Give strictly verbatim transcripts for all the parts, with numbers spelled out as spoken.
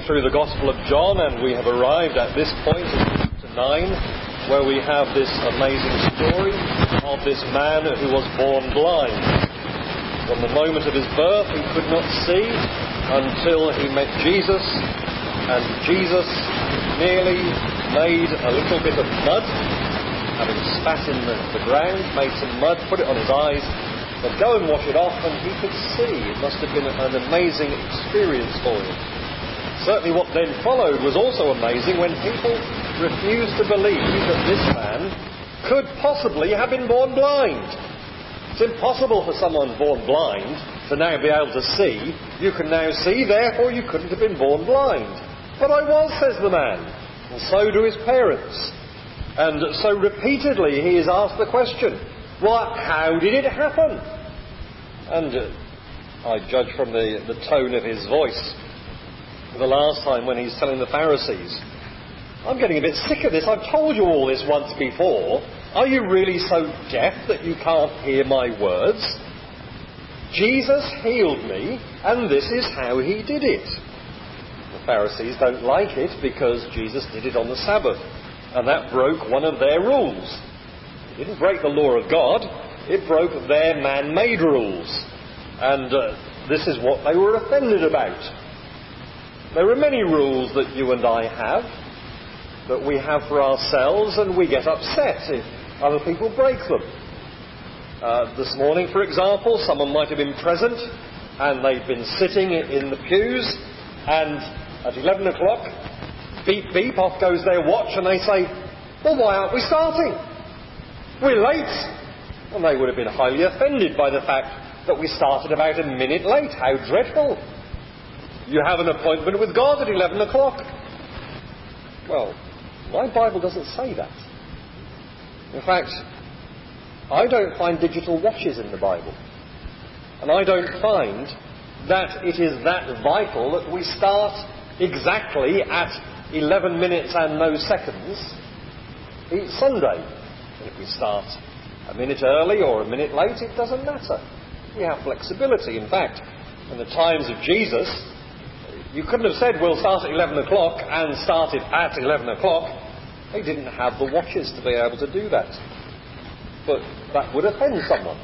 through the Gospel of John, and we have arrived at this point in chapter nine, where we have this amazing story of this man who was born blind. From the moment of his birth, he could not see until he met Jesus, and Jesus merely made a little bit of mud, having spat in the, the ground, made some mud, put it on his eyes, said, "Go and wash it off," and he could see. It must have been an amazing experience for him. Certainly what then followed was also amazing, when people refused to believe that this man could possibly have been born blind. It's impossible for someone born blind to now be able to see. You can now see, therefore you couldn't have been born blind. But I was, says the man, and so do his parents. And so repeatedly he is asked the question, well, how did it happen? And uh, I judge from the, the tone of his voice the last time when he's telling the Pharisees, I'm getting a bit sick of this. I've told you all this once before. Are you really so deaf that you can't hear my words? Jesus healed me, and this is how he did it. The Pharisees don't like it because Jesus did it on the Sabbath, and that broke one of their rules. It didn't break the law of God, it broke their man-made rules. And uh, this is what they were offended about. There are many rules that you and I have, that we have for ourselves, and we get upset if other people break them. Uh, this morning, for example, someone might have been present, and they'd been sitting in the pews, and at eleven o'clock, beep beep, off goes their watch, and they say, well, why aren't we starting? We're late. And they would have been highly offended by the fact that we started about a minute late. How dreadful. You have an appointment with God at eleven o'clock. Well, my Bible doesn't say that. In fact, I don't find digital watches in the Bible. And I don't find that it is that vital that we start exactly at eleven minutes and no seconds each Sunday. And if we start a minute early or a minute late, it doesn't matter. We have flexibility. In fact, in the times of Jesus, you couldn't have said, we'll start at eleven o'clock and started at eleven o'clock. They didn't have the watches to be able to do that. But that would offend someone.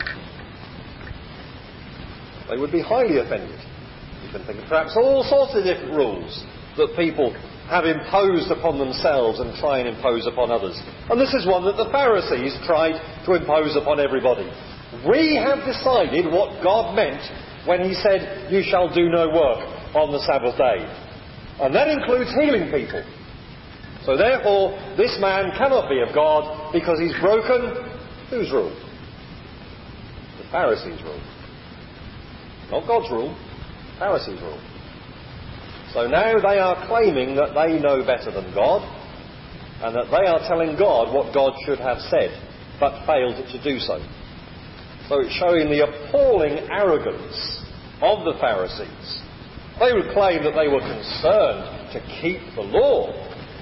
They would be highly offended. You can think of perhaps all sorts of different rules that people have imposed upon themselves and try and impose upon others. And this is one that the Pharisees tried to impose upon everybody. We have decided what God meant when he said, you shall do no work on the Sabbath day. And that includes healing people. So therefore, this man cannot be of God because he's broken whose rule? The Pharisees' rule. Not God's rule, Pharisees' rule. So now they are claiming that they know better than God, and that they are telling God what God should have said, but failed to do so. So it's showing the appalling arrogance of the Pharisees. They would claim that they were concerned to keep the law,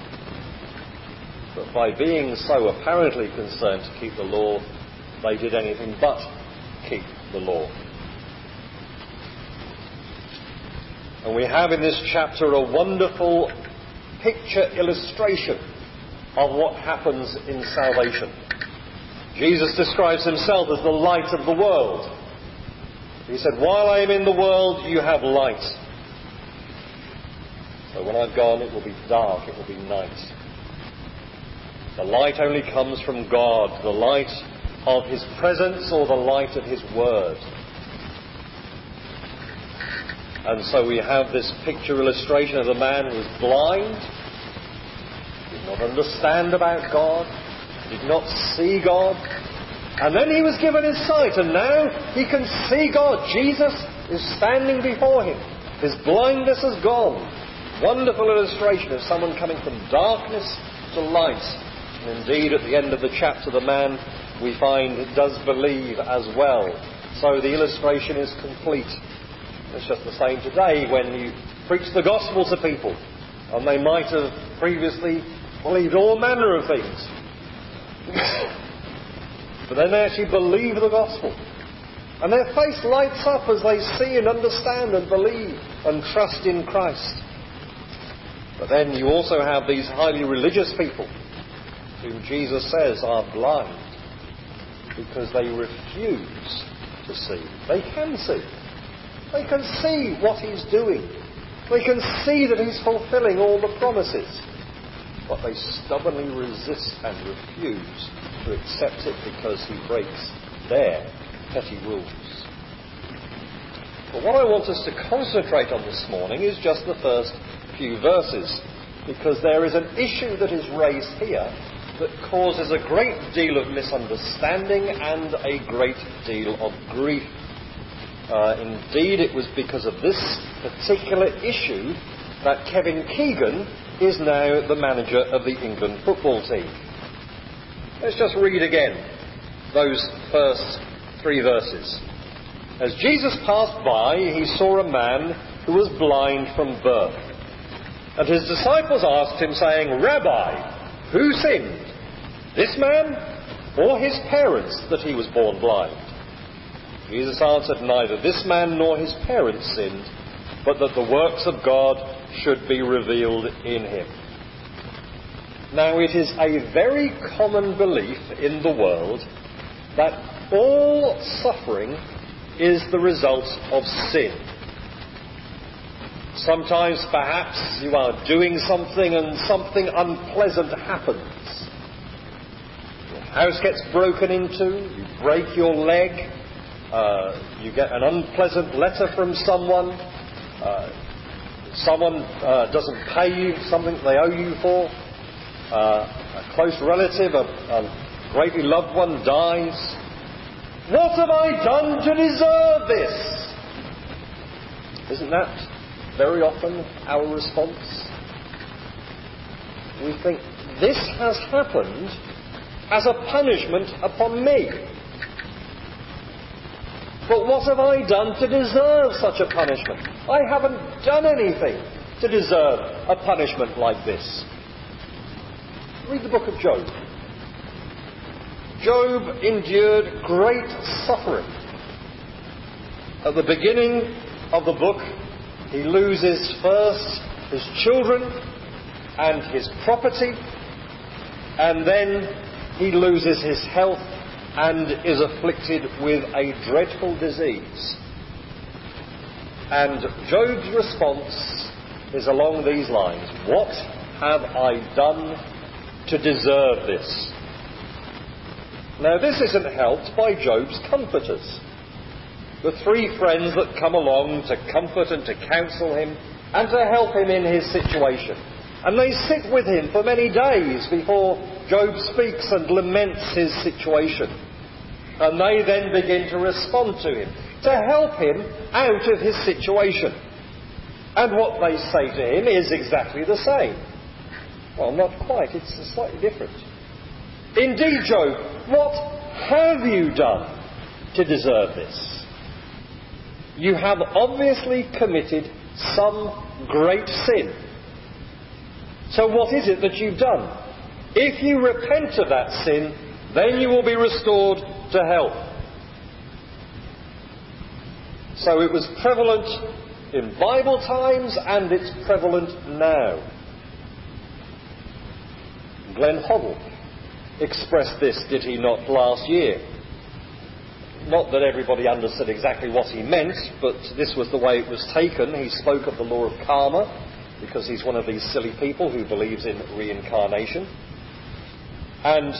but by being so apparently concerned to keep the law, they did anything but keep the law. And we have in this chapter a wonderful picture illustration of what happens in salvation. Jesus describes himself as the light of the world. He said, while I am in the world, you have light. So when I've gone, it will be dark, it will be night. The light only comes from God, the light of his presence or the light of his word. And so we have this picture illustration of a man who was blind, did not understand about God, did not see God, and then he was given his sight, and now he can see God. Jesus is standing before him. His blindness is gone. Wonderful illustration of someone coming from darkness to light. And indeed, at the end of the chapter, the man, we find, does believe as well. So the illustration is complete. It's just the same today when you preach the gospel to people, and they might have previously believed all manner of things. But then they actually believe the gospel. And their face lights up as they see and understand and believe and trust in Christ. But then you also have these highly religious people whom Jesus says are blind because they refuse to see. They can see. They can see what he's doing. They can see that he's fulfilling all the promises. But they stubbornly resist and refuse to accept it because he breaks their petty rules. But what I want us to concentrate on this morning is just the first few verses, because there is an issue that is raised here that causes a great deal of misunderstanding and a great deal of grief. Uh, indeed, it was because of this particular issue that Kevin Keegan is now the manager of the England football team. Let's just read again those first three verses. As Jesus passed by, he saw a man who was blind from birth. And his disciples asked him, saying, Rabbi, who sinned, this man or his parents, that he was born blind? Jesus answered, neither this man nor his parents sinned, but that the works of God should be revealed in him. Now, it is a very common belief in the world that all suffering is the result of sin. Sometimes, perhaps, you are doing something and something unpleasant happens. Your house gets broken into, you break your leg, uh, you get an unpleasant letter from someone, uh, someone uh, doesn't pay you something they owe you for, uh, a close relative, a, a greatly loved one dies. What have I done to deserve this? Isn't that very often our response? We think, this has happened as a punishment upon me. But what have I done to deserve such a punishment? I haven't done anything to deserve a punishment like this. Read the book of Job. Job endured great suffering. At the beginning of the book, he loses first his children and his property, and then he loses his health and is afflicted with a dreadful disease. And Job's response is along these lines: what have I done to deserve this? Now, this isn't helped by Job's comforters, the three friends that come along to comfort and to counsel him and to help him in his situation. And they sit with him for many days before Job speaks and laments his situation. And they then begin to respond to him, to help him out of his situation. And what they say to him is exactly the same. Well, not quite, it's slightly different. Indeed, Job, what have you done to deserve this? You have obviously committed some great sin. So what is it that you've done? If you repent of that sin, then you will be restored to health. So it was prevalent in Bible times, and it's prevalent now. Glenn Hoddle expressed this, did he not, last year? Not that everybody understood exactly what he meant, but this was the way it was taken. He spoke of the law of karma, because he's one of these silly people who believes in reincarnation. And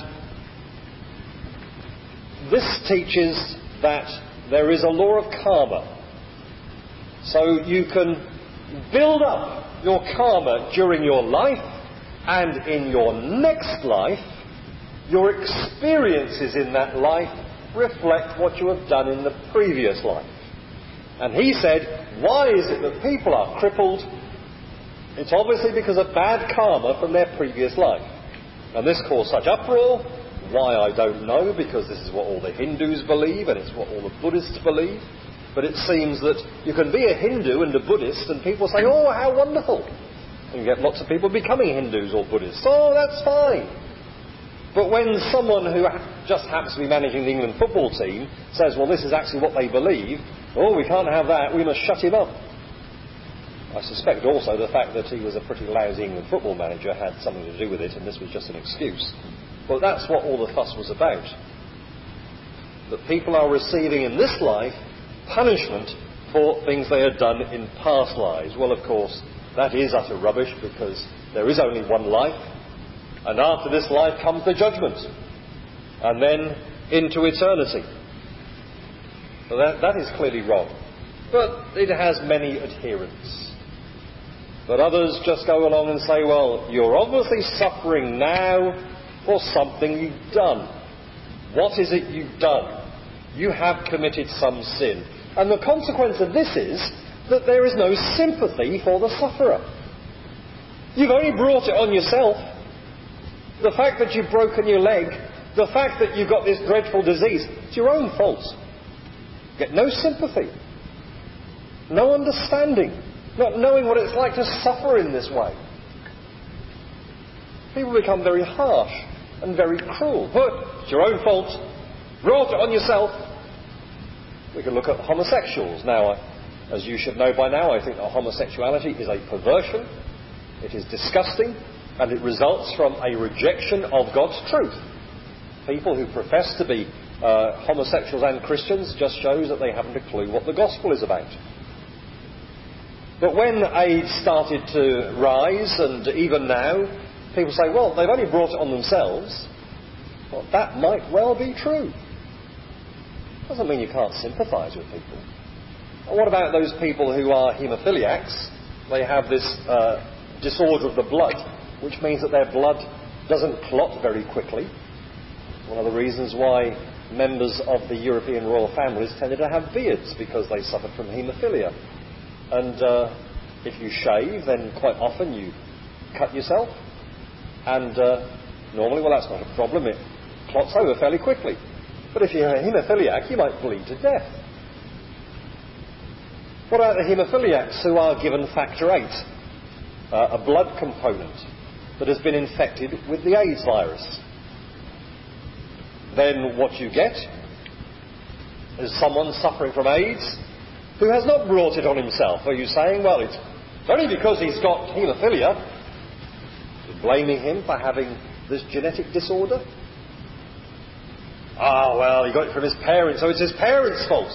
this teaches that there is a law of karma. So you can build up your karma during your life, and in your next life, your experiences in that life reflect what you have done in the previous life. And he said, why is it that people are crippled? It's obviously because of bad karma from their previous life. And this caused such uproar. Why, I don't know, because this is what all the Hindus believe, and it's what all the Buddhists believe. But it seems that you can be a Hindu and a Buddhist, and people say, oh, how wonderful. And you get lots of people becoming Hindus or Buddhists. Oh, that's fine. But when someone who just happens to be managing the England football team says, well, this is actually what they believe, oh, we can't have that, we must shut him up. I suspect also the fact that he was a pretty lousy England football manager had something to do with it, and this was just an excuse. But that's what all the fuss was about. That people are receiving in this life punishment for things they had done in past lives. Well, of course, that is utter rubbish, because there is only one life, and after this life comes the judgment, and then into eternity. So that, that is clearly wrong. But it has many adherents. But others just go along and say, well, you're obviously suffering now for something you've done. What is it you've done? You have committed some sin. And the consequence of this is that there is no sympathy for the sufferer. You've only brought it on yourself. The fact that you've broken your leg, the fact that you've got this dreadful disease, it's your own fault. You get no sympathy, no understanding, not knowing what it's like to suffer in this way. People become very harsh and very cruel. But it's your own fault. Brought it on yourself. We can look at homosexuals. Now, as you should know by now, I think that homosexuality is a perversion. It is disgusting, and it results from a rejection of God's truth. People who profess to be uh, homosexuals and Christians just shows that they haven't a clue what the gospel is about. But when AIDS started to rise, and even now, people say, well, they've only brought it on themselves. Well, that might well be true. Doesn't mean you can't sympathise with people. And what about those people who are haemophiliacs? They have this uh, disorder of the blood, which means that their blood doesn't clot very quickly. One of the reasons why members of the European royal families tended to have beards, because they suffered from haemophilia. And uh, if you shave, then quite often you cut yourself. And uh, normally, well, that's not a problem. It clots over fairly quickly. But if you're a haemophiliac, you might bleed to death. What about the haemophiliacs who are given factor eight, uh, a blood component that has been infected with the AIDS virus? Then what you get is someone suffering from AIDS who has not brought it on himself. Are you saying, well, it's only because he's got haemophilia? You're blaming him for having this genetic disorder? Ah, well, he got it from his parents, so it's his parents' fault.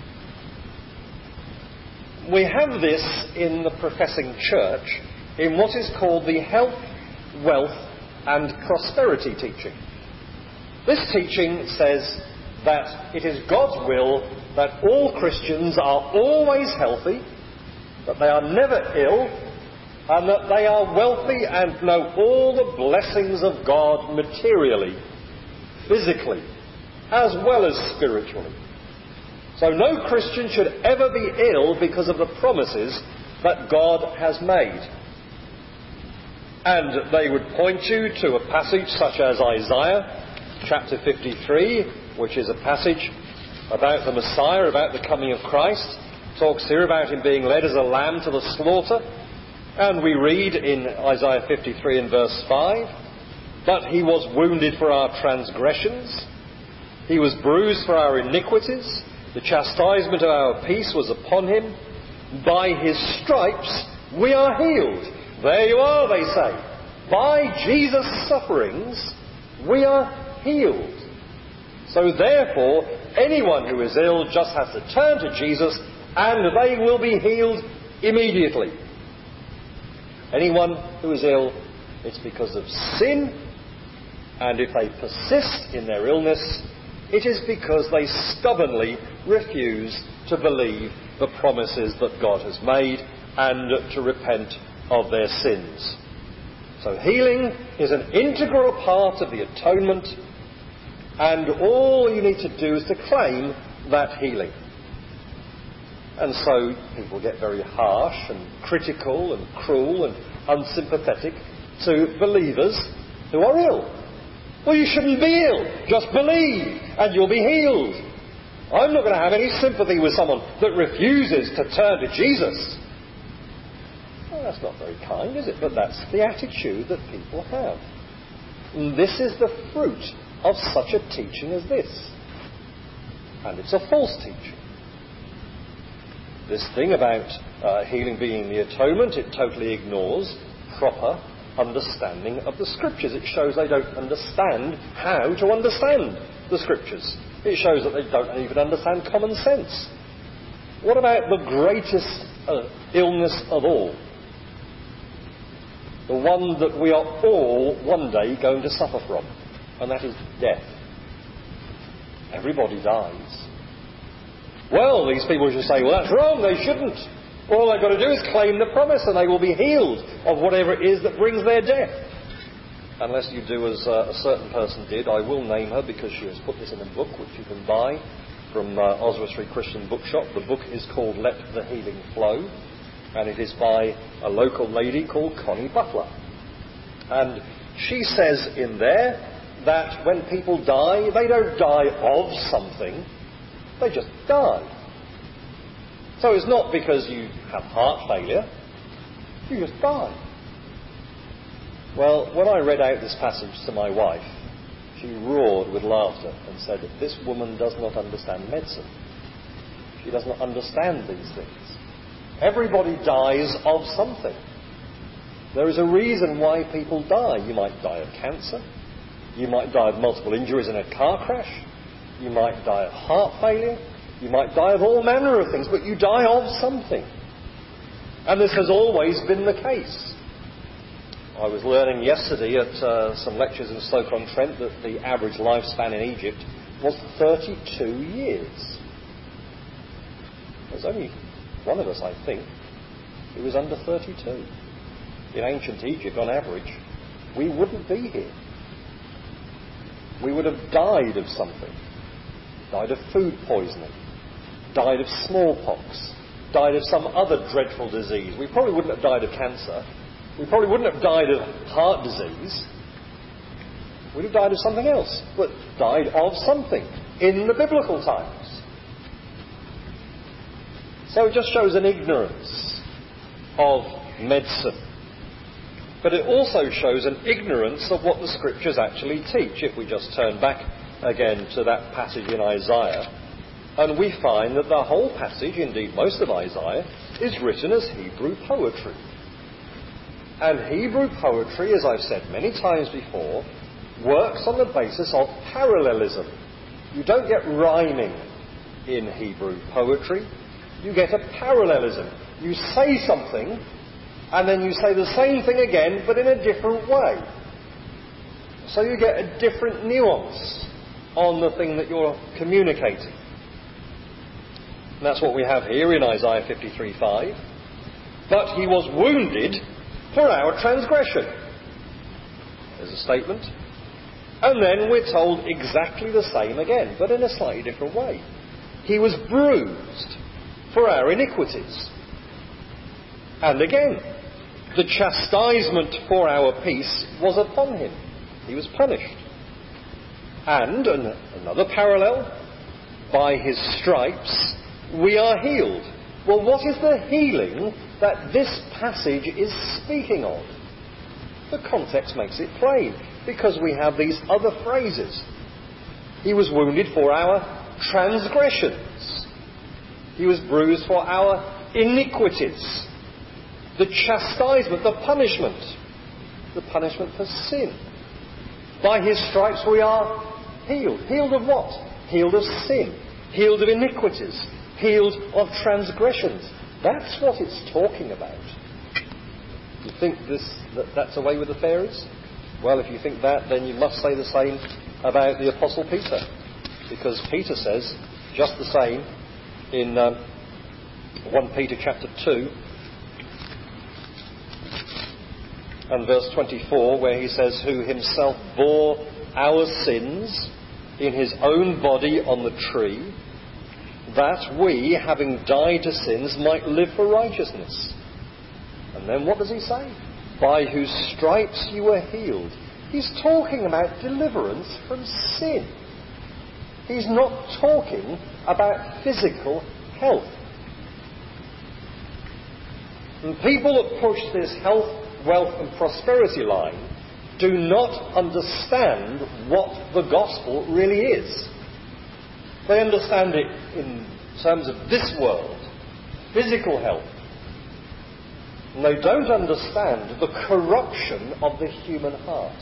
We have this in the professing church in what is called the health, wealth and prosperity teaching. This teaching says that it is God's will that all Christians are always healthy, that they are never ill, and that they are wealthy and know all the blessings of God materially, physically, as well as spiritually. So no Christian should ever be ill because of the promises that God has made. And they would point you to a passage such as Isaiah chapter fifty-three, which is a passage about the Messiah, about the coming of Christ. Talks here about him being led as a lamb to the slaughter. And we read in Isaiah fifty-three and verse five, "But he was wounded for our transgressions, he was bruised for our iniquities, the chastisement of our peace was upon him. By his stripes we are healed." There you are, they say. By Jesus' sufferings we are healed. So therefore, anyone who is ill just has to turn to Jesus and they will be healed immediately. Anyone who is ill, it's because of sin, and if they persist in their illness, it is because they stubbornly refuse to believe the promises that God has made and to repent of their sins. So healing is an integral part of the atonement, and all you need to do is to claim that healing. And so people get very harsh and critical and cruel and unsympathetic to believers who are ill. Well, you shouldn't be ill. Just believe and you'll be healed. I'm not going to have any sympathy with someone that refuses to turn to Jesus. Well, that's not very kind, is it? But that's the attitude that people have. And this is the fruit of such a teaching as this. And it's a false teaching. this thing about uh, healing being the atonement, it totally ignores proper understanding of the Scriptures. It shows they don't understand how to understand the Scriptures. It shows that they don't even understand common sense. What about the greatest uh, illness of all? The one that we are all one day going to suffer from, and that is death. Everybody dies. Well, these people should say, well, that's wrong, they shouldn't. All they've got to do is claim the promise and they will be healed of whatever it is that brings their death. Unless you do as uh, a certain person did. I will name her because she has put this in a book which you can buy from uh, Oswestry Christian Bookshop. The book is called Let the Healing Flow, and it is by a local lady called Connie Butler. And she says in there that when people die, they don't die of something, they just die. So it's not because you have heart failure, you just die. Well, when I read out this passage to my wife, she roared with laughter and said, this woman does not understand medicine. She does not understand these things. Everybody dies of something. There is a reason why people die. You might die of cancer. You might die of multiple injuries in a car crash. You might die of heart failure. You might die of all manner of things, but you die of something. And this has always been the case. I was learning yesterday at uh, some lectures in Stoke-on-Trent that the average lifespan in Egypt was thirty-two years. There's only one of us, I think, who was under thirty-two. In ancient Egypt, on average, we wouldn't be here. We would have died of something. Died of food poisoning. Died of smallpox. Died of some other dreadful disease. We probably wouldn't have died of cancer. We probably wouldn't have died of heart disease. We'd have died of something else. But died of something in the biblical times. So it just shows an ignorance of medicine. But it also shows an ignorance of what the Scriptures actually teach. If we just turn back again to that passage in Isaiah, and we find that the whole passage, indeed most of Isaiah, is written as Hebrew poetry. And Hebrew poetry, as I've said many times before, works on the basis of parallelism. You don't get rhyming in Hebrew poetry. You get a parallelism. You say something, and then you say the same thing again, but in a different way. So you get a different nuance on the thing that you're communicating. And that's what we have here in Isaiah fifty-three five. But he was wounded for our transgression. There's a statement. And then we're told exactly the same again, but in a slightly different way. He was bruised for our iniquities. And again, the chastisement for our peace was upon him. He was punished. And an, another parallel, by his stripes we are healed. Well, what is the healing that this passage is speaking of? The context makes it plain, because we have these other phrases. He was wounded for our transgressions. He was bruised for our iniquities. The chastisement, the punishment, the punishment for sin. By his stripes we are healed. Healed of what? Healed of sin. Healed of iniquities. Healed of transgressions. That's what it's talking about. You think this that, that's away with the fairies? Well, if you think that, then you must say the same about the Apostle Peter. Because Peter says just the same in um, First Peter chapter two and verse twenty-four, where he says, who himself bore our sins in his own body on the tree, that we, having died to sins, might live for righteousness. And then what does he say? By whose stripes you were healed. He's talking about deliverance from sin. He's not talking about physical health. And people that push this health, wealth and prosperity line do not understand what the gospel really is. They understand it in terms of this world. physical health. And they don't understand the corruption of the human heart.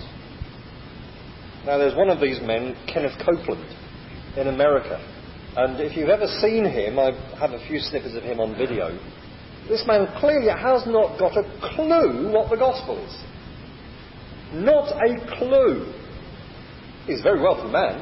Now, there's one of these men, Kenneth Copeland, in America. And if you've ever seen him, I have a few snippets of him on video. This man clearly has not got a clue what the gospel is. Not a clue. He's a very wealthy man.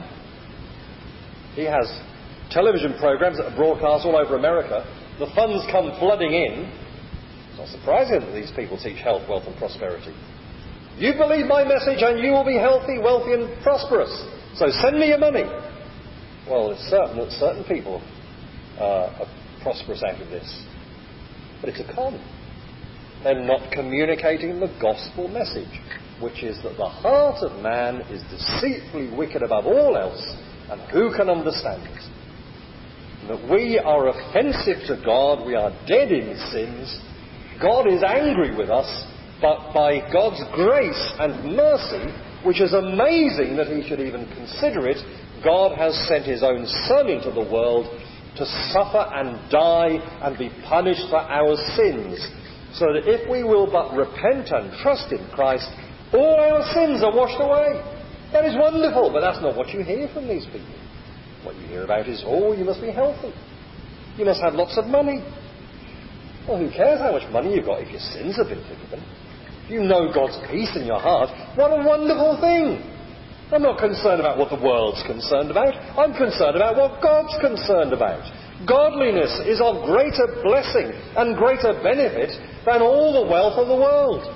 He has television programs that are broadcast all over America. The funds come flooding in. It's not surprising that these people teach health, wealth and prosperity. You believe my message and you will be healthy, wealthy and prosperous. So send me your money. Well, it's certain that certain people uh, are prosperous out of this. But it's a con. They're not communicating the gospel message, which is that the heart of man is deceitfully wicked above all else, and who can understand it? And that we are offensive to God, we are dead in sins, God is angry with us, but by God's grace and mercy, which is amazing that he should even consider it, God has sent his own Son into the world to suffer and die and be punished for our sins, so that if we will but repent and trust in Christ, all our sins are washed away. That is wonderful, but that's not what you hear from these people. What you hear about is, oh, you must be healthy. You must have lots of money. Well, who cares how much money you've got if your sins have been forgiven? If you know God's peace in your heart, what a wonderful thing. I'm not concerned about what the world's concerned about. I'm concerned about what God's concerned about. Godliness is of greater blessing and greater benefit than all the wealth of the world.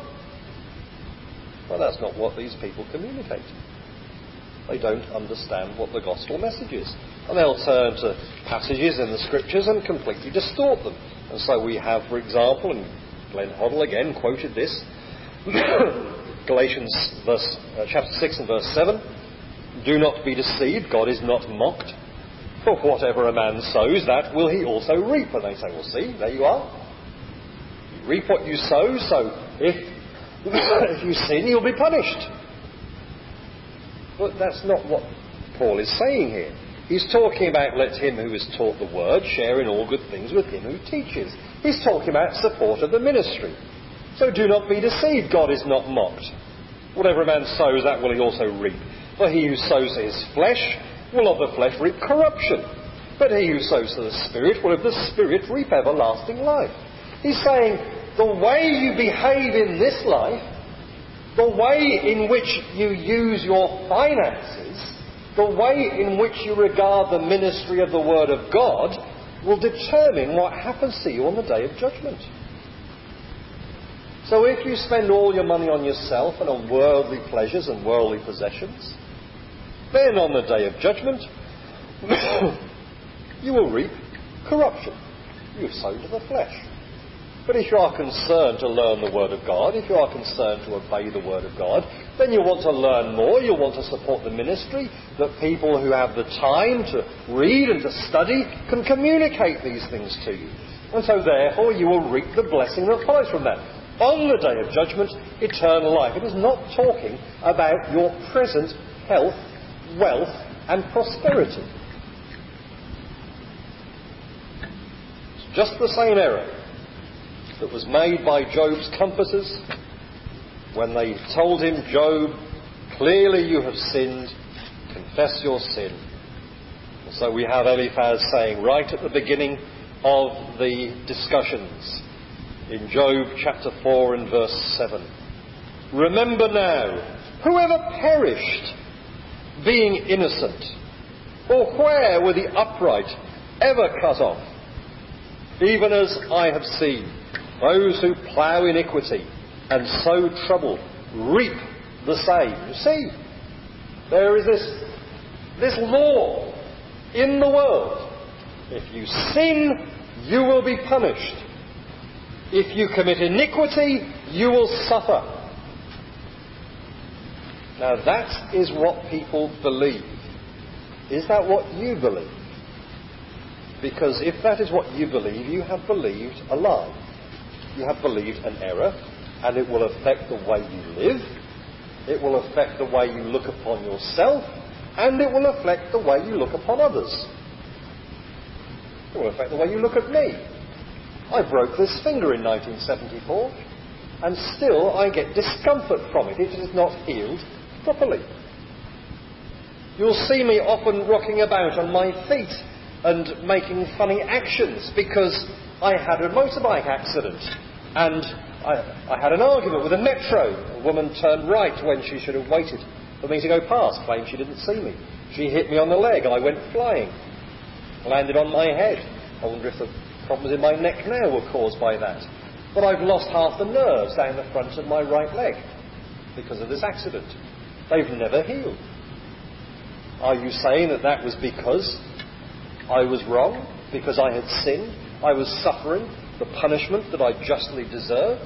Well, that's not what these people communicate. They don't understand what the gospel message is. And they'll turn to passages in the scriptures and completely distort them. And so we have, for example, and Glenn Hoddle again quoted this, Galatians verse, uh, chapter six and verse seven, do not be deceived, God is not mocked. For whatever a man sows, that will he also reap. And they say, well, see, there you are. You reap what you sow, so if, if you sin, you'll be punished. But that's not what Paul is saying here. He's talking about let him who is taught the word share in all good things with him who teaches. He's talking about support of the ministry. So do not be deceived, God is not mocked. Whatever a man sows, that will he also reap. For he who sows to his flesh will of the flesh reap corruption. But he who sows to the Spirit will of the Spirit reap everlasting life. He's saying the way you behave in this life, the way in which you use your finances, the way in which you regard the ministry of the Word of God will determine what happens to you on the day of judgment. So if you spend all your money on yourself and on worldly pleasures and worldly possessions, then on the day of judgment you will reap corruption. You've sown to the flesh. But if you are concerned to learn the Word of God, if you are concerned to obey the Word of God, then you want to learn more, you want to support the ministry, that people who have the time to read and to study can communicate these things to you. And so therefore you will reap the blessing that follows from that. On the day of judgment, eternal life. It is not talking about your present health, wealth and prosperity. It's just the same error that was made by Job's comforters when they told him, Job, clearly you have sinned, confess your sin. And so we have Eliphaz saying right at the beginning of the discussions in Job chapter four and verse seven, remember now, whoever perished being innocent, or where were the upright ever cut off? Even as I have seen, those who plough iniquity and sow trouble reap the same. You see, there is this, this law in the world. If you sin, you will be punished. If you commit iniquity, you will suffer. Now that is what people believe. Is that what you believe? Because if that is what you believe, you have believed a lie. You have believed an error, and it will affect the way you live, it will affect the way you look upon yourself, and it will affect the way you look upon others. It will affect the way you look at me. I broke this finger in nineteen seventy-four, and still I get discomfort from it if it is not healed properly. You'll see me often rocking about on my feet and making funny actions because I had a motorbike accident and I, I had an argument with a metro. A woman turned right when she should have waited for me to go past, claimed she didn't see me. She hit me on the leg, I went flying, landed on my head. I wonder if the problems in my neck now were caused by that. But I've lost half the nerves down the front of my right leg because of this accident. They've never healed. Are you saying that that was because I was wrong? Because I had sinned? I was suffering the punishment that I justly deserved?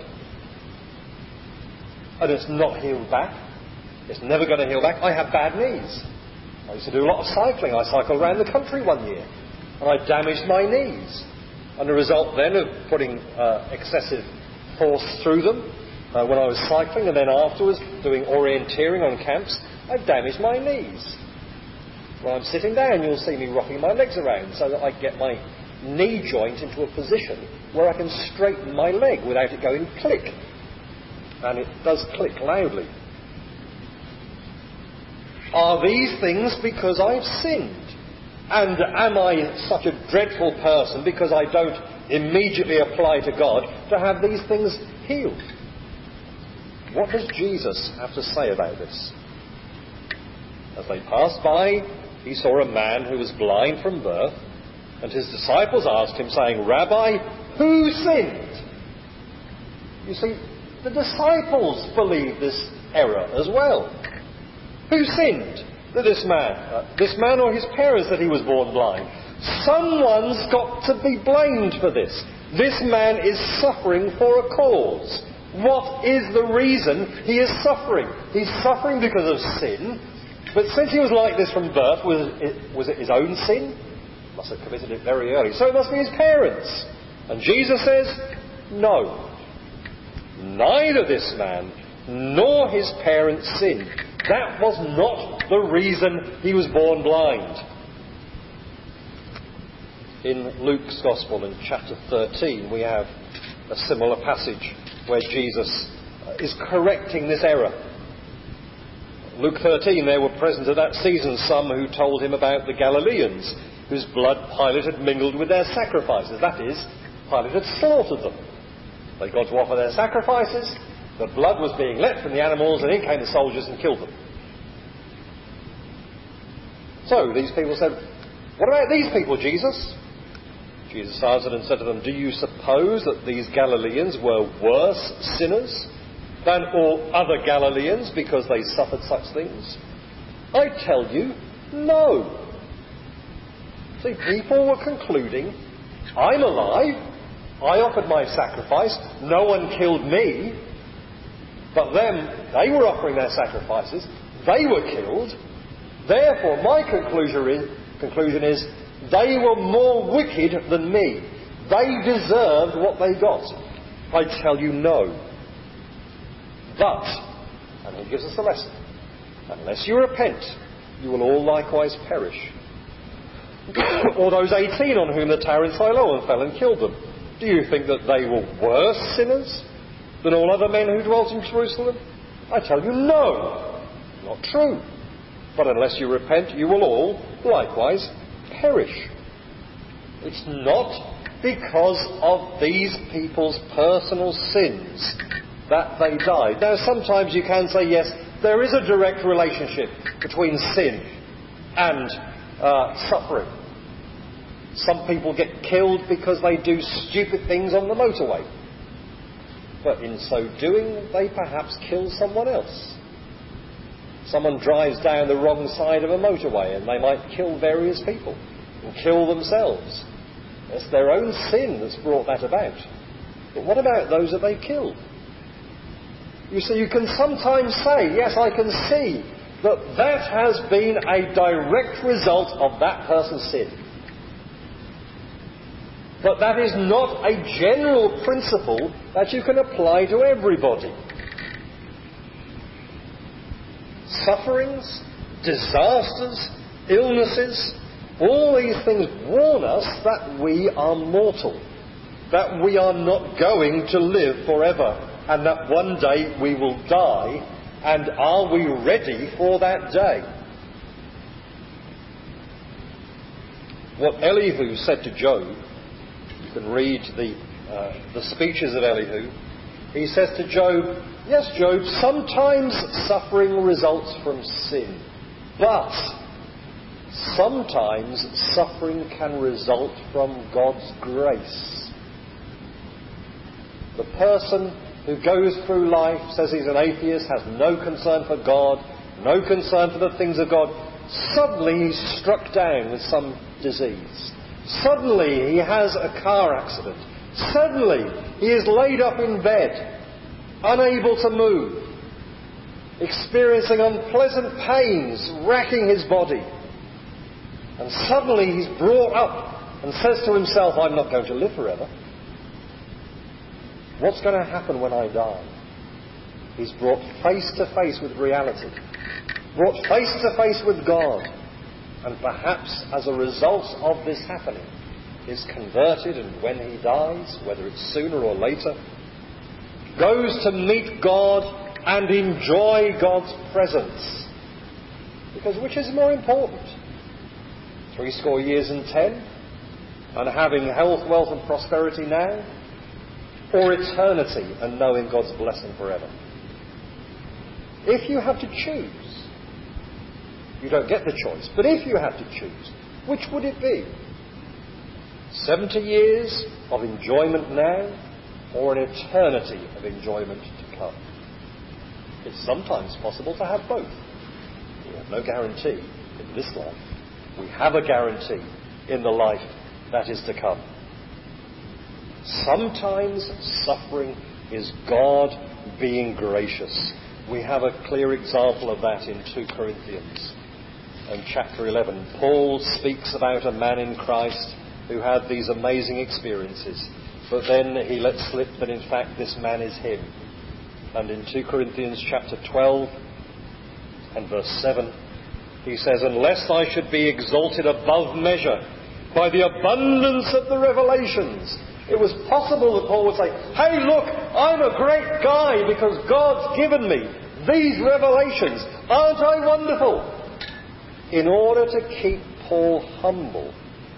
And it's not healed back? It's never going to heal back? I have bad knees. I used to do a lot of cycling. I cycled around the country one year and I damaged my knees. And the result then of putting uh, excessive force through them uh, when I was cycling, and then afterwards doing orienteering on camps, I damaged my knees. When I'm sitting down, you'll see me rocking my legs around so that I get my knee joint into a position where I can straighten my leg without it going click. And it does click loudly. Are these things because I've sinned? And am I such a dreadful person because I don't immediately apply to God to have these things healed? What does Jesus have to say about this? As they passed by, he saw a man who was blind from birth, and his disciples asked him, saying, Rabbi, who sinned? You see, the disciples believed this error as well. Who sinned? That this man, uh, this man or his parents, that he was born blind. Someone's got to be blamed for this. This man is suffering for a cause. What is the reason he is suffering? He's suffering because of sin, but since he was like this from birth, was it, was it his own sin? He must have committed it very early. So it must be his parents. And Jesus says, no. Neither this man nor his parents sinned. That was not the reason he was born blind. In Luke's Gospel, in chapter thirteen, we have a similar passage where Jesus is correcting this error. Luke thirteen, there were present at that season some who told him about the Galileans, whose blood Pilate had mingled with their sacrifices. That is, Pilate had slaughtered them. They got to offer their sacrifices. The blood was being let from the animals, and in came the soldiers and killed them. So these people said, what about these people, Jesus? Jesus answered and said to them, do you suppose that these Galileans were worse sinners than all other Galileans because they suffered such things? I tell you, no. See, people were concluding, I'm alive, I offered my sacrifice, no one killed me. But them, they were offering their sacrifices, they were killed. Therefore, my conclusion is, conclusion is they were more wicked than me. They deserved what they got. I tell you, no. But, and he gives us the lesson, unless you repent, you will all likewise perish. Or those eighteen on whom the tower in Siloam fell and killed them. Do you think that they were worse sinners than all other men who dwelt in Jerusalem? I tell you, no. Not true. But unless you repent, you will all likewise perish. It's not because of these people's personal sins that they died. Now, sometimes you can say, yes, there is a direct relationship between sin and uh, suffering. Some people get killed because they do stupid things on the motorway. But in so doing, they perhaps kill someone else. Someone drives down the wrong side of a motorway and they might kill various people and kill themselves. It's their own sin that's brought that about. But what about those that they killed? You see, you can sometimes say, yes, I can see that that has been a direct result of that person's sin. But that is not a general principle that you can apply to everybody. Sufferings, disasters, illnesses, all these things warn us that we are mortal. that we are not going to live forever, and that one day we will die, and are we ready for that day? What Elihu said to Job, you can read the, uh, the speeches of Elihu. He says to Job, yes, Job, sometimes suffering results from sin, but sometimes suffering can result from God's grace. The person who goes through life, says he's an atheist, has no concern for God, no concern for the things of God, suddenly he's struck down with some disease. Suddenly he has a car accident. Suddenly he is laid up in bed, unable to move, experiencing unpleasant pains racking his body. And suddenly he's brought up and says to himself, I'm not going to live forever. What's going to happen when I die? He's brought face to face with reality, brought face to face with God, and perhaps as a result of this happening is converted, and when he dies, whether it's sooner or later, goes to meet God and enjoy God's presence. Because which is more important? Three score years and ten, and having health, wealth and prosperity now, or eternity and knowing God's blessing forever? If you have to choose, you don't get the choice, but if you have to choose, which would it be? seventy years of enjoyment now, or an eternity of enjoyment to come? It's sometimes possible to have both. We have no guarantee in this life. We have a guarantee in the life that is to come. Sometimes suffering is God being gracious. We have a clear example of that in two Corinthians and chapter eleven. Paul speaks about a man in Christ who had these amazing experiences, but then he lets slip that in fact this man is him. And in two Corinthians chapter twelve and verse seven, he says, unless I should be exalted above measure by the abundance of the revelations. It was possible that Paul would say, hey, look, I'm a great guy because God's given me these revelations. Aren't I wonderful? In order to keep Paul humble,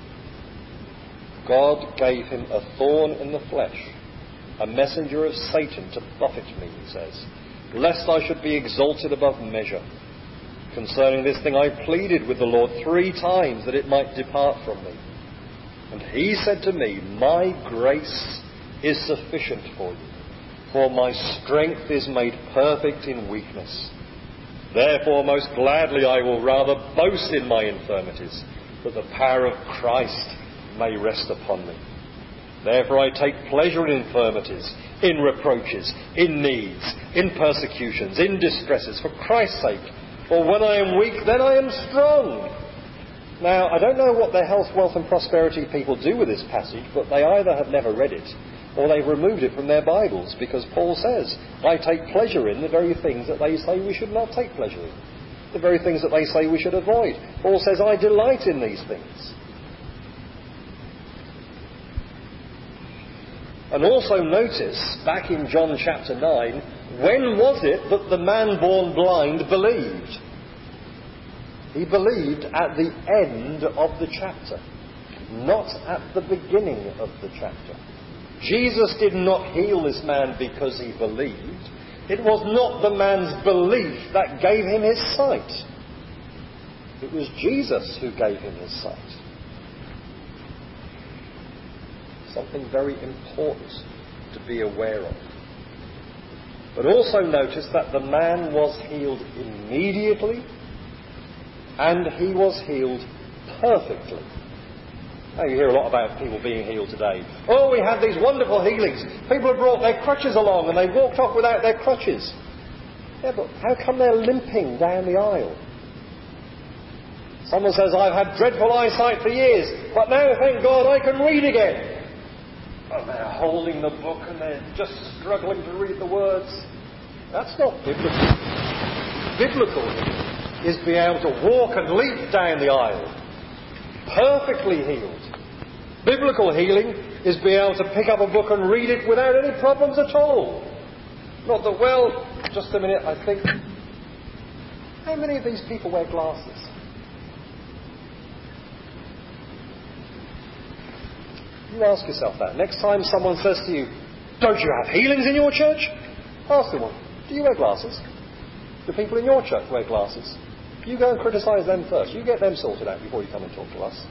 God gave him a thorn in the flesh, a messenger of Satan to buffet me, he says, lest I should be exalted above measure. Concerning this thing I pleaded with the Lord three times that it might depart from me. And he said to me, my grace is sufficient for you, for my strength is made perfect in weakness. Therefore most gladly I will rather boast in my infirmities, that the power of Christ may rest upon me. Therefore I take pleasure in infirmities, in reproaches, in needs, in persecutions, in distresses, for Christ's sake. For when I am weak, then I am strong. Now, I don't know what the health, wealth and prosperity people do with this passage, but they either have never read it or they've removed it from their Bibles, because Paul says, I take pleasure in the very things that they say we should not take pleasure in, the very things that they say we should avoid. Paul says, I delight in these things. And also notice, back in John chapter nine, when was it that the man born blind believed? He believed at the end of the chapter, not at the beginning of the chapter. Jesus did not heal this man because he believed. It was not the man's belief that gave him his sight. It was Jesus who gave him his sight. Something very important to be aware of. But also notice that the man was healed immediately, and he was healed perfectly. Now, you hear a lot about people being healed today. Oh, we had these wonderful healings. People had brought their crutches along and they walked off without their crutches. Yeah, but how come they're limping down the aisle? Someone says, I've had dreadful eyesight for years, but now, thank God, I can read again. And they're holding the book and they're just struggling to read the words. That's not biblical. Biblical is being able to walk and leap down the aisle, perfectly healed. Biblical healing is being able to pick up a book and read it without any problems at all. Not that, well, just a minute, I think, how many of these people wear glasses? You ask yourself that. Next time someone says to you, don't you have healings in your church? Ask them, well, do you wear glasses? Do people in your church wear glasses? You go and criticise them first. You get them sorted out before you come and talk to us.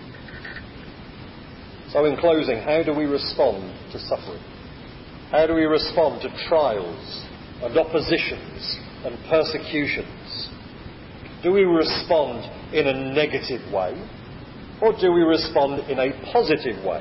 So in closing, how do we respond to suffering? How do we respond to trials and oppositions and persecutions? Do we respond in a negative way, or do we respond in a positive way?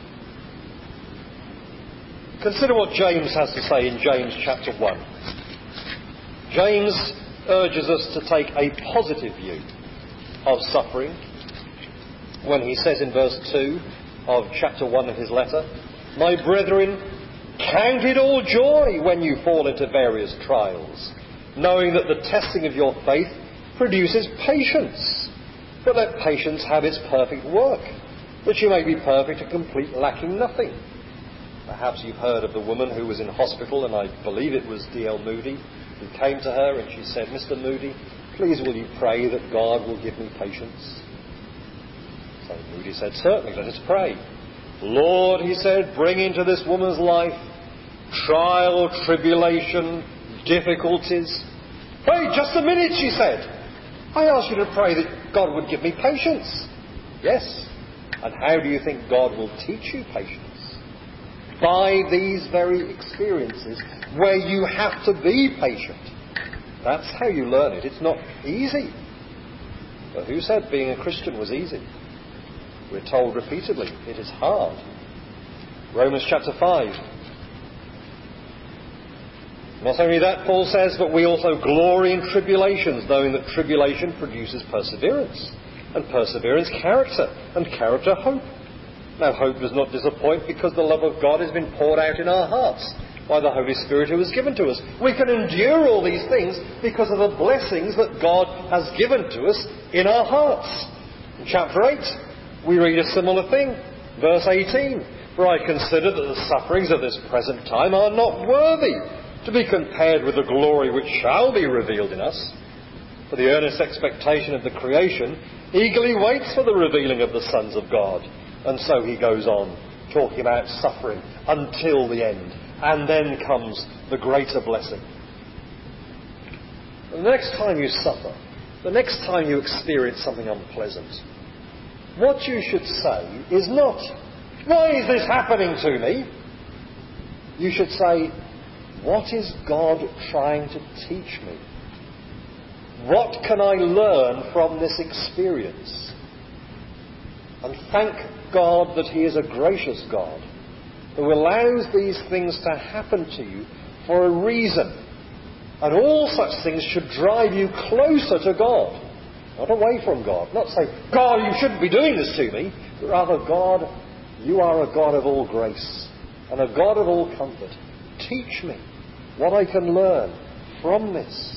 Consider what James has to say in James chapter one. James urges us to take a positive view of suffering when he says in verse two of chapter one of his letter, "My brethren, count it all joy when you fall into various trials, knowing that the testing of your faith produces patience. But let patience have its perfect work, that you may be perfect and complete, lacking nothing." Perhaps you've heard of the woman who was in hospital, and I believe it was D L Moody, who came to her and she said, "Mister Moody, please will you pray that God will give me patience?" So Moody said, "Certainly, let us pray." "Lord," he said, "bring into this woman's life trial, tribulation, difficulties." "Wait just a minute," she said. "I asked you to pray that God would give me patience." Yes. And how do you think God will teach you patience? By these very experiences where you have to be patient. That's how you learn it. It's not easy. But who said being a Christian was easy? We're told repeatedly it is hard. Romans chapter five. Not only that, Paul says, but we also glory in tribulations, knowing that tribulation produces perseverance, and perseverance character, and character hope. Now hope does not disappoint, because the love of God has been poured out in our hearts by the Holy Spirit who was given to us. We can endure all these things because of the blessings that God has given to us in our hearts. In chapter eight, we read a similar thing. Verse eighteen, "For I consider that the sufferings of this present time are not worthy to be compared with the glory which shall be revealed in us. For the earnest expectation of the creation eagerly waits for the revealing of the sons of God." And so he goes on, talking about suffering until the end. And then comes the greater blessing. The next time you suffer, the next time you experience something unpleasant, what you should say is not, "Why is this happening to me?" You should say, "What is God trying to teach me? What can I learn from this experience?" And thank God that He is a gracious God who allows these things to happen to you for a reason. And all such things should drive you closer to God, not away from God. Not say, "God, you shouldn't be doing this to me," but rather, "God, you are a God of all grace and a God of all comfort. Teach me what I can learn from this."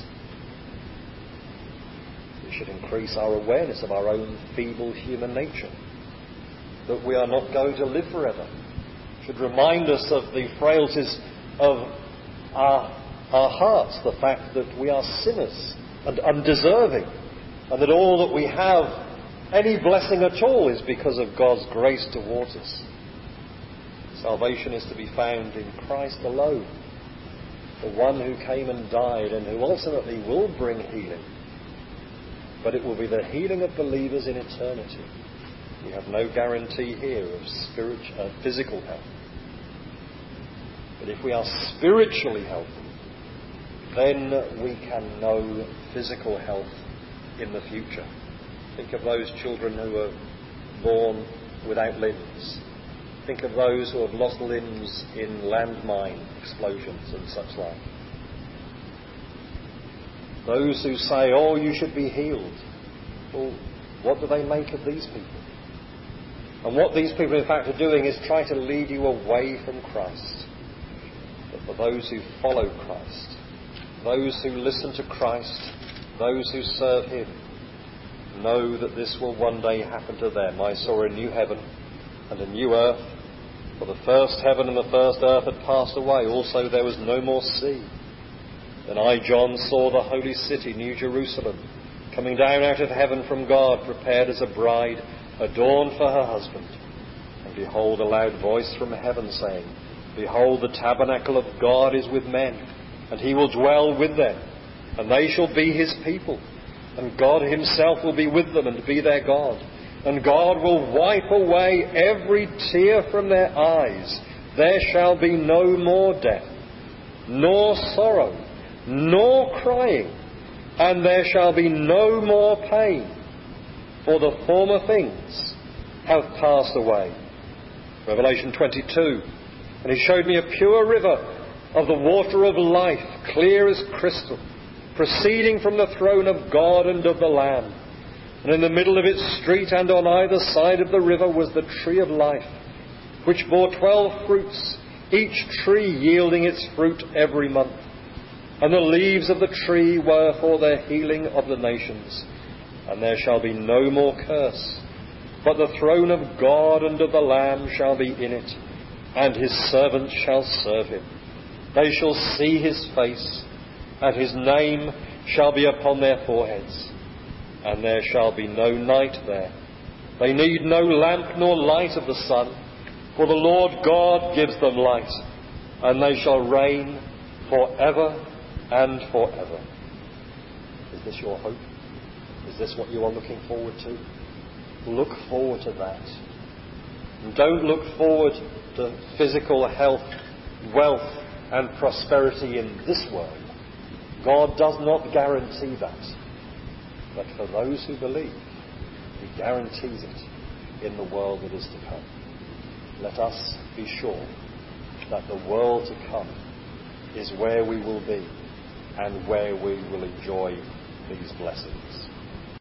We should increase our awareness of our own feeble human nature, that we are not going to live forever. Should remind us of the frailties of our, our hearts, the fact that we are sinners and undeserving, and that all that we have, any blessing at all, is because of God's grace towards us. Salvation is to be found in Christ alone, the one who came and died and who ultimately will bring healing. But it will be the healing of believers in eternity. We have no guarantee here of spiritual, uh, physical health. But if we are spiritually healthy, then we can know physical health in the future. Think of those children who are born without limbs. Think of those who have lost limbs in landmine explosions and such like. Those who say, "Oh, you should be healed." Well, what do they make of these people? And what these people in fact are doing is try to lead you away from Christ. But for those who follow Christ, those who listen to Christ, those who serve Him, know that this will one day happen to them. I saw a new heaven and a new earth, For the first heaven and the first earth had passed away, also there was no more sea. Then I, John, saw the holy city, New Jerusalem, coming down out of heaven from God, prepared as a bride, adorned for her husband. And behold, a loud voice from heaven saying, Behold, the tabernacle of God is with men, and he will dwell with them, and they shall be his people. And God himself will be with them and be their God. And God will wipe away every tear from their eyes. There shall be no more death, nor sorrow, nor crying, and there shall be no more pain, for the former things have passed away. Revelation twenty-two. And he showed me a pure river of the water of life, clear as crystal, proceeding from the throne of God and of the Lamb. And in the middle of its street and on either side of the river was the tree of life, which bore twelve fruits, each tree yielding its fruit every month. And the leaves of the tree were for the healing of the nations. And there shall be no more curse, but the throne of God and of the Lamb shall be in it, and his servants shall serve him. They shall see his face, and his name shall be upon their foreheads. And there shall be no night there. They need no lamp nor light of the sun, for the Lord God gives them light, and they shall reign forever and forever. Is this your hope? Is this what you are looking forward to? Look forward to that. And don't look forward to physical health, wealth, and prosperity in this world. God does not guarantee that. But for those who believe, he guarantees it in the world that is to come. Let us be sure that the world to come is where we will be and where we will enjoy these blessings.